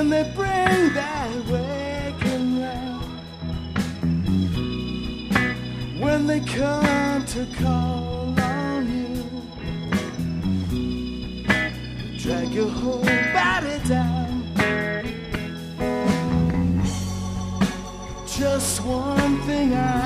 when they bring that waking round, when they come to call on you, drag your whole body down. Just one thing I